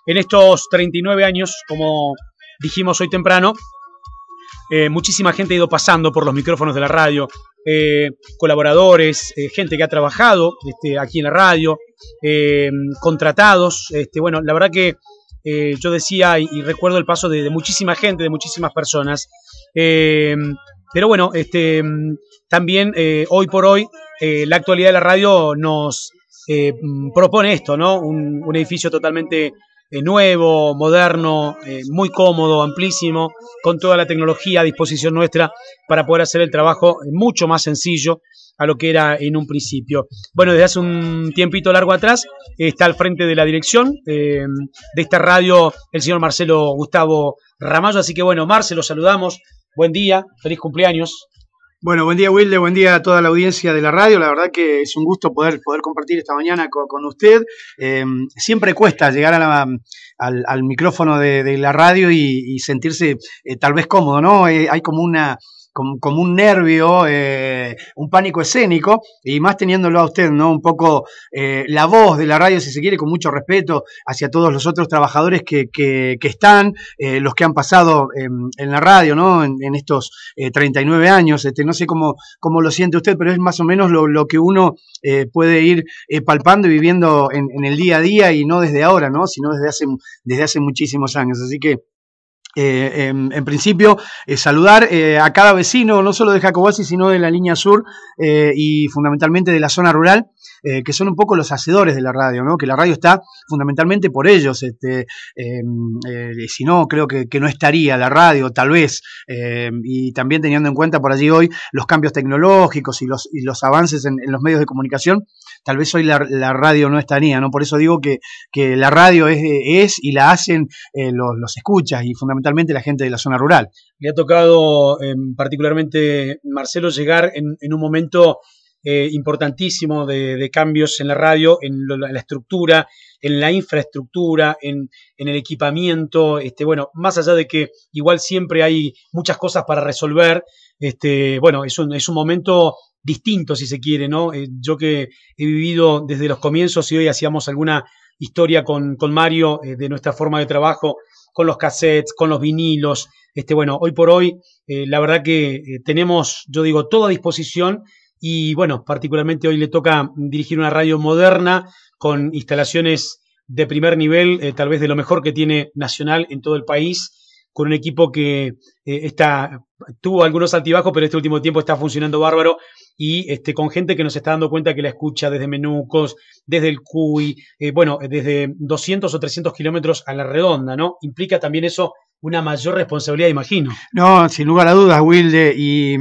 en estos 39 años, como dijimos hoy temprano, muchísima gente ha ido pasando por los micrófonos de la radio, colaboradores, gente que ha trabajado aquí en la radio, contratados. Bueno, la verdad que yo decía y recuerdo el paso de muchísima gente, de muchísimas personas. Pero bueno, también hoy por hoy la actualidad de la radio nos propone esto, ¿no? Un edificio totalmente nuevo, moderno, muy cómodo, amplísimo, con toda la tecnología a disposición nuestra para poder hacer el trabajo mucho más sencillo a lo que era en un principio. Bueno, desde hace un tiempito largo atrás está al frente de la dirección de esta radio el señor Marcelo Gustavo Ramallo, así que bueno, Marcelo, saludamos, buen día, feliz cumpleaños. Bueno, buen día Wilde, buen día a toda la audiencia de la radio. La verdad que es un gusto poder compartir esta mañana con usted. Siempre cuesta llegar al micrófono de la radio y sentirse tal vez cómodo, ¿no? Hay como un nervio, un pánico escénico, y más teniéndolo a usted, ¿no? Un poco la voz de la radio, si se quiere, con mucho respeto hacia todos los otros trabajadores que están, los que han pasado en la radio, ¿no? En estos 39 años. No sé cómo lo siente usted, pero es más o menos lo que uno puede ir palpando y viviendo en el día a día, y no desde ahora, ¿no? Sino desde hace muchísimos años. Así que en principio, saludar a cada vecino, no solo de Jacobacci, sino de la línea sur y fundamentalmente de la zona rural, que son un poco los hacedores de la radio, ¿no? Que la radio está fundamentalmente por ellos. Si no, creo que no estaría la radio, tal vez. Y también teniendo en cuenta por allí hoy los cambios tecnológicos y los avances en los medios de comunicación, tal vez hoy la radio no estaría, ¿no? Por eso digo que la radio es y la hacen los escuchas y fundamentalmente la gente de la zona rural. Le ha tocado particularmente, Marcelo, llegar en un momento importantísimo de cambios en la radio, en la estructura, en la infraestructura, en el equipamiento. Bueno, más allá de que igual siempre hay muchas cosas para resolver, bueno, es un momento distinto, si se quiere, ¿no? Yo que he vivido desde los comienzos, y hoy hacíamos alguna historia con Mario de nuestra forma de trabajo, con los cassettes, con los vinilos. Bueno, hoy por hoy, la verdad que tenemos, yo digo, todo a disposición, y bueno, particularmente hoy le toca dirigir una radio moderna con instalaciones de primer nivel, tal vez de lo mejor que tiene Nacional en todo el país, con un equipo que tuvo algunos altibajos, pero este último tiempo está funcionando bárbaro, y con gente que nos está dando cuenta que la escucha desde Menucos, desde el Cuy, bueno, desde 200 o 300 kilómetros a la redonda, ¿no? Implica también eso una mayor responsabilidad, imagino. No, sin lugar a dudas, Wilde, y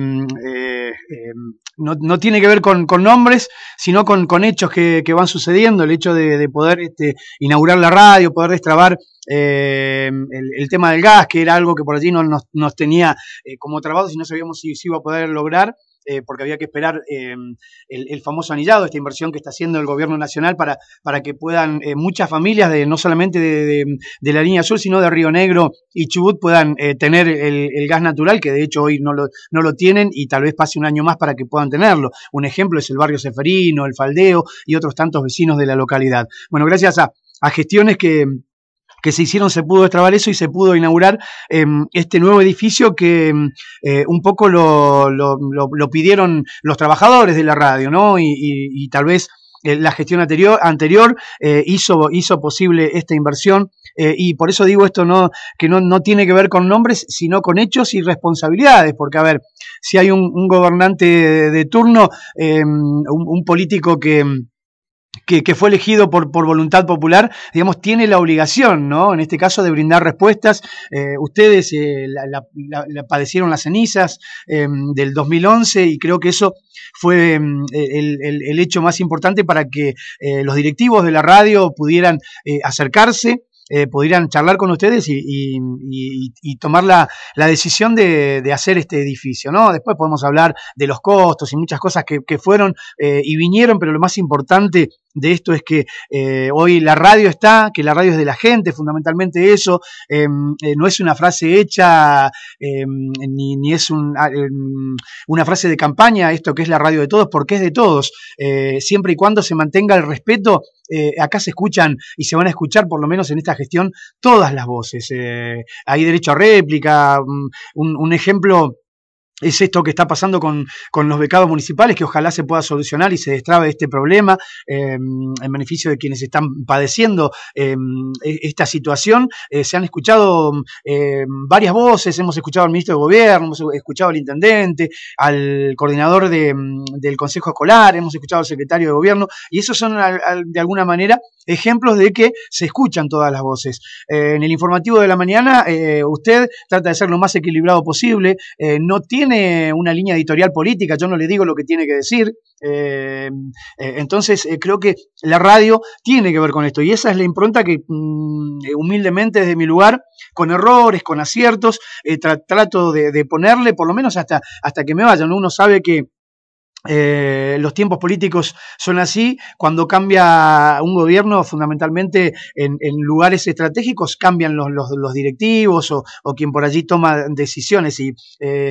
no tiene que ver con nombres, sino con hechos que van sucediendo. El hecho de poder inaugurar la radio, poder destrabar el tema del gas, que era algo que por allí nos tenía como trabados y no sabíamos si iba a poder lograr. Porque había que esperar el famoso anillado, esta inversión que está haciendo el gobierno nacional para que puedan muchas familias, no solamente de la línea sur, sino de Río Negro y Chubut, puedan tener el gas natural, que de hecho hoy no lo tienen, y tal vez pase un año más para que puedan tenerlo. Un ejemplo es el barrio Ceferino, el Faldeo y otros tantos vecinos de la localidad. Bueno, gracias a gestiones que se hicieron, se pudo destrabar eso y se pudo inaugurar este nuevo edificio que un poco lo pidieron los trabajadores de la radio, ¿no? Y tal vez la gestión anterior hizo posible esta inversión, y por eso digo esto, que no tiene que ver con nombres, sino con hechos y responsabilidades, porque a ver, si hay un gobernante de turno, un político que fue elegido por voluntad popular, digamos, tiene la obligación, ¿no? En este caso, de brindar respuestas. Ustedes la padecieron las cenizas del 2011, y creo que eso fue el hecho más importante para que los directivos de la radio pudieran acercarse, pudieran charlar con ustedes y tomar la decisión de hacer este edificio, ¿no? Después podemos hablar de los costos y muchas cosas que fueron y vinieron, pero lo más importante de esto es que hoy la radio está, que la radio es de la gente, fundamentalmente eso. No es una frase hecha ni es una frase de campaña, esto que es la radio de todos, porque es de todos. Siempre y cuando se mantenga el respeto, acá se escuchan y se van a escuchar, por lo menos en esta gestión todas las voces. Hay derecho a réplica, un ejemplo es esto que está pasando con los becados municipales, que ojalá se pueda solucionar y se destrabe este problema en beneficio de quienes están padeciendo esta situación. Se han escuchado varias voces, hemos escuchado al ministro de Gobierno, hemos escuchado al intendente, al coordinador del Consejo Escolar, hemos escuchado al secretario de Gobierno, y esos son de alguna manera ejemplos de que se escuchan todas las voces. En el informativo de la mañana usted trata de ser lo más equilibrado posible, no tiene una línea editorial política, yo no le digo lo que tiene que decir, entonces creo que la radio tiene que ver con esto, y esa es la impronta que humildemente desde mi lugar, con errores, con aciertos, trato de ponerle, por lo menos hasta que me vayan, ¿no? Uno sabe que los tiempos políticos son así, cuando cambia un gobierno, fundamentalmente en lugares estratégicos cambian los directivos o quien por allí toma decisiones, y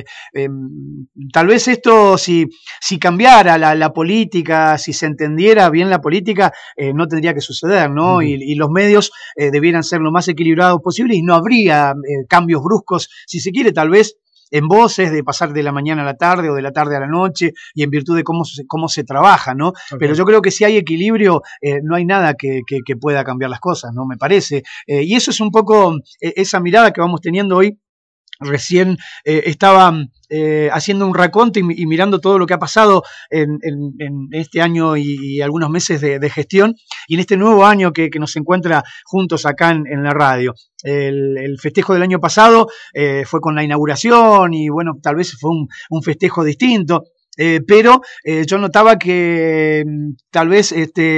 tal vez esto, si cambiara la política, si se entendiera bien la política, no tendría que suceder, ¿no? Y los medios debieran ser lo más equilibrados posible, y no habría cambios bruscos, si se quiere, tal vez en voces, de pasar de la mañana a la tarde o de la tarde a la noche, y en virtud de cómo se trabaja, ¿no? Okay. Pero yo creo que si hay equilibrio, no hay nada que pueda cambiar las cosas, ¿no? Me parece. Y eso es un poco esa mirada que vamos teniendo hoy. Recién estaba haciendo un raconto y mirando todo lo que ha pasado en este año y algunos meses de gestión, y en este nuevo año que nos encuentra juntos acá en la radio. El festejo del año pasado fue con la inauguración, y bueno, tal vez fue un festejo distinto. Pero yo notaba que tal vez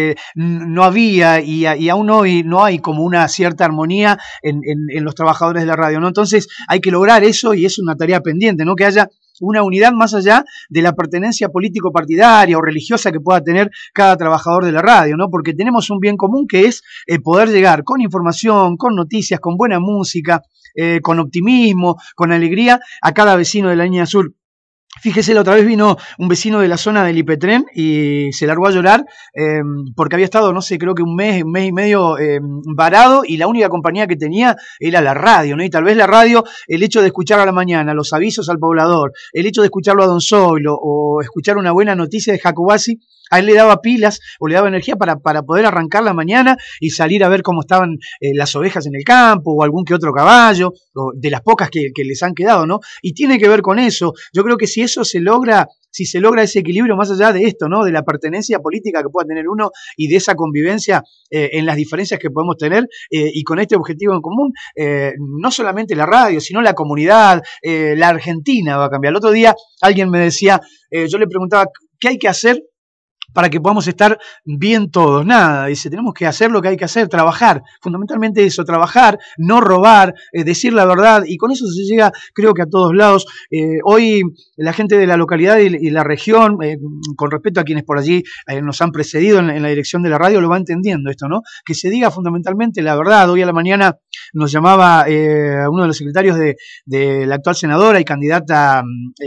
no había y aún hoy no hay como una cierta armonía en los trabajadores de la radio, ¿no? Entonces hay que lograr eso, y es una tarea pendiente, ¿no? Que haya una unidad más allá de la pertenencia político-partidaria o religiosa que pueda tener cada trabajador de la radio, ¿no? Porque tenemos un bien común, que es poder llegar con información, con noticias, con buena música, con optimismo, con alegría a cada vecino de la línea sur. Fíjese, la otra vez vino un vecino de la zona del Ipetren y se largó a llorar porque había estado, no sé, creo que un mes y medio varado, y la única compañía que tenía era la radio, ¿no? Y tal vez la radio, el hecho de escuchar a la mañana los avisos al poblador, el hecho de escucharlo a Don Zoilo o escuchar una buena noticia de Jacobasi, a él le daba pilas o le daba energía para poder arrancar la mañana y salir a ver cómo estaban las ovejas en el campo, o algún que otro caballo, o de las pocas que les han quedado, ¿no? Y tiene que ver con eso. Yo creo que si eso se logra, si se logra ese equilibrio más allá de esto, ¿no? De la pertenencia política que pueda tener uno y de esa convivencia en las diferencias que podemos tener, y con este objetivo en común, no solamente la radio, sino la comunidad, la Argentina va a cambiar. El otro día alguien me decía, yo le preguntaba, ¿qué hay que hacer para que podamos estar bien todos? Nada, dice, tenemos que hacer lo que hay que hacer, trabajar, fundamentalmente eso, trabajar, no robar, decir la verdad, y con eso se llega, creo que a todos lados. Hoy la gente de la localidad y la región, con respecto a quienes por allí nos han precedido en la dirección de la radio, lo va entendiendo esto, ¿no? Que se diga fundamentalmente la verdad. Hoy a la mañana nos llamaba uno de los secretarios de la actual senadora y candidata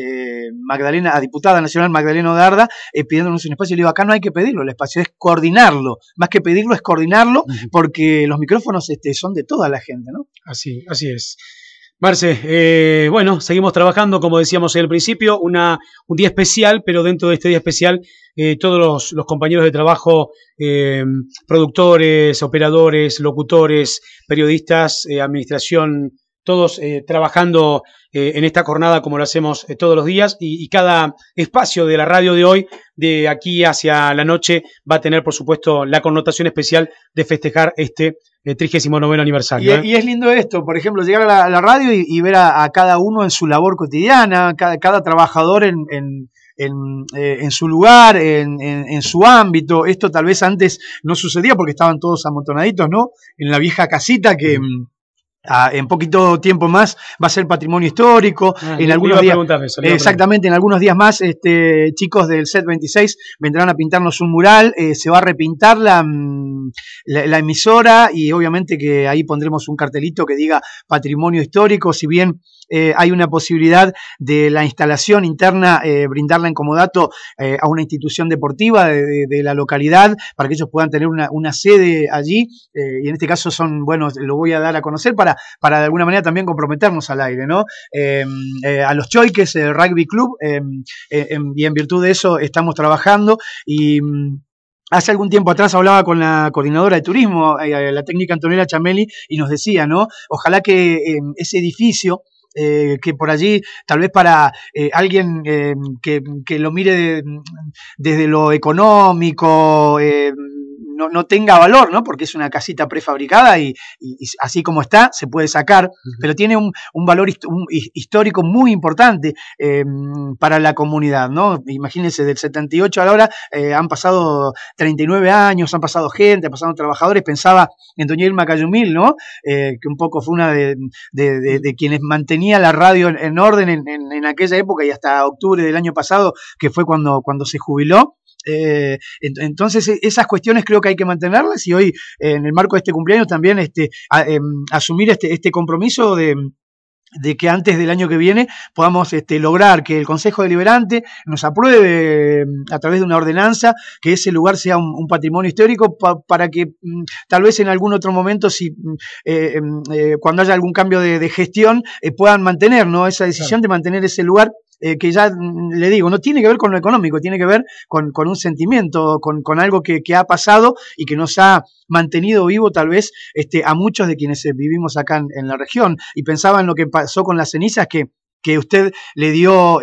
a diputada nacional, Magdalena Darda, pidiéndonos un espacio. Y le digo, acá no hay que pedirlo el espacio, es coordinarlo. Más que pedirlo, es coordinarlo, porque los micrófonos son de toda la gente, ¿no? Así es. Marce, bueno, seguimos trabajando, como decíamos al principio, un día especial, pero dentro de este día especial, todos los compañeros de trabajo, productores, operadores, locutores, periodistas, administración, todos trabajando en esta jornada como lo hacemos todos los días, y cada espacio de la radio de hoy, de aquí hacia la noche, va a tener, por supuesto, la connotación especial de festejar este 39º aniversario. Y es lindo esto, por ejemplo, llegar a la radio y ver a cada uno en su labor cotidiana, cada trabajador en su lugar, en su ámbito. Esto tal vez antes no sucedía porque estaban todos amontonaditos, ¿no? En la vieja casita que en poquito tiempo más va a ser patrimonio histórico. En algunos días, exactamente, en algunos días más, chicos del Set 26 vendrán a pintarnos un mural. Se va a repintar la emisora, y obviamente que ahí pondremos un cartelito que diga patrimonio histórico. Si bien hay una posibilidad de la instalación interna, brindarla en comodato a una institución deportiva de la localidad para que ellos puedan tener una sede allí, y en este caso bueno, lo voy a dar a conocer para de alguna manera también comprometernos al aire, ¿no? A los Choiques, el Rugby Club, y en virtud de eso estamos trabajando y... Hace algún tiempo atrás hablaba con la coordinadora de turismo, la técnica Antonella Chameli, y nos decía, ¿no? Ojalá que ese edificio, que por allí, tal vez para alguien que lo mire desde lo económico, no tenga valor, ¿no? Porque es una casita prefabricada y así como está, se puede sacar, pero tiene un valor histórico muy importante para la comunidad, ¿no? Imagínense, del 78 a la hora han pasado 39 años, han pasado gente, han pasado trabajadores. Pensaba en doña Irma Cayumil, ¿no? Que un poco fue una de quienes mantenía la radio en orden en aquella época y hasta octubre del año pasado, que fue cuando se jubiló. Entonces esas cuestiones creo que hay que mantenerlas, y hoy en el marco de este cumpleaños también asumir este compromiso de que antes del año que viene podamos lograr que el Consejo Deliberante nos apruebe a través de una ordenanza que ese lugar sea un patrimonio histórico para que tal vez en algún otro momento, si cuando haya algún cambio de gestión, puedan mantener, ¿no?, esa decisión de mantener ese lugar. Que ya le digo, no tiene que ver con lo económico, tiene que ver con un sentimiento, con algo que ha pasado y que nos ha mantenido vivo tal vez a muchos de quienes vivimos acá en la región. Y pensaba en lo que pasó con las cenizas, que usted le dio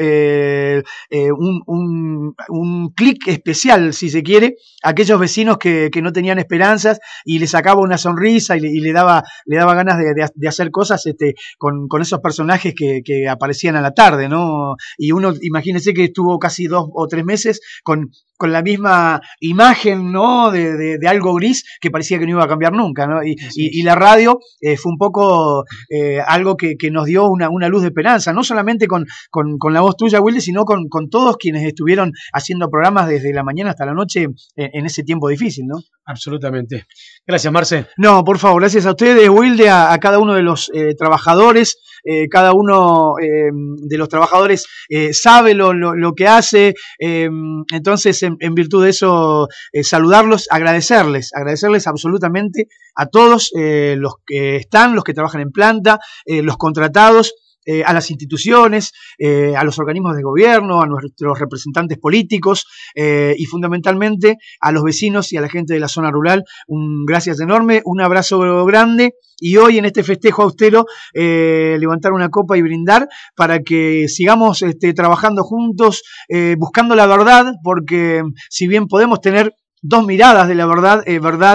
un clic especial, si se quiere, a aquellos vecinos que no tenían esperanzas, y le sacaba una sonrisa y le daba ganas de hacer cosas con esos personajes que aparecían a la tarde, ¿no? Y uno, imagínese que estuvo casi 2 o 3 meses con la misma imagen, ¿no?, de algo gris que parecía que no iba a cambiar nunca, ¿no? Y la radio fue un poco algo que nos dio una luz de esperanza, no solamente con la voz tuya, Wilde, sino con todos quienes estuvieron haciendo programas desde la mañana hasta la noche en ese tiempo difícil, ¿no? Absolutamente. Gracias, Marce. No, por favor, gracias a ustedes, Wilde, a cada uno de los trabajadores. Cada uno de los trabajadores sabe lo que hace, entonces en virtud de eso saludarlos, agradecerles absolutamente a todos los que están, los que trabajan en planta, los contratados, a las instituciones, a los organismos de gobierno, a nuestros representantes políticos, y fundamentalmente a los vecinos y a la gente de la zona rural. Un gracias enorme, un abrazo grande, y hoy en este festejo austero levantar una copa y brindar para que sigamos trabajando juntos, buscando la verdad, porque si bien podemos tener 2 miradas de la verdad,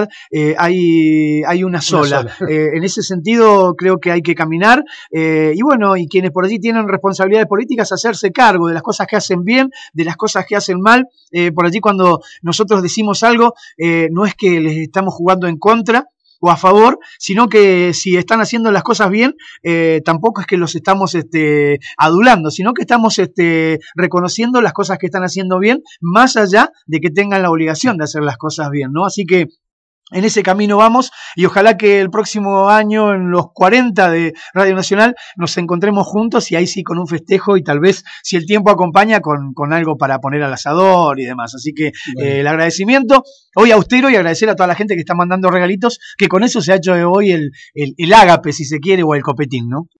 hay una sola. En ese sentido creo que hay que caminar, y bueno, y quienes por allí tienen responsabilidades políticas, hacerse cargo de las cosas que hacen bien, de las cosas que hacen mal. Por allí, cuando nosotros decimos algo, no es que les estamos jugando en contra o a favor, sino que si están haciendo las cosas bien, tampoco es que los estamos adulando, sino que estamos reconociendo las cosas que están haciendo bien, más allá de que tengan la obligación de hacer las cosas bien, ¿no? Así que en ese camino vamos, y ojalá que el próximo año, en los 40 de Radio Nacional, nos encontremos juntos, y ahí sí con un festejo, y tal vez, si el tiempo acompaña, con algo para poner al asador y demás. Así que el agradecimiento hoy austero, y agradecer a toda la gente que está mandando regalitos, que con eso se ha hecho hoy el ágape, si se quiere, o el copetín, ¿no?